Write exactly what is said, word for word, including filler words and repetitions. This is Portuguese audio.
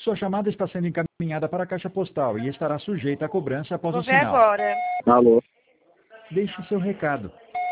Sua chamada está sendo encaminhada para a caixa postal e estará sujeita a cobrança após Vou o ver sinal. agora. Alô? Deixe seu recado.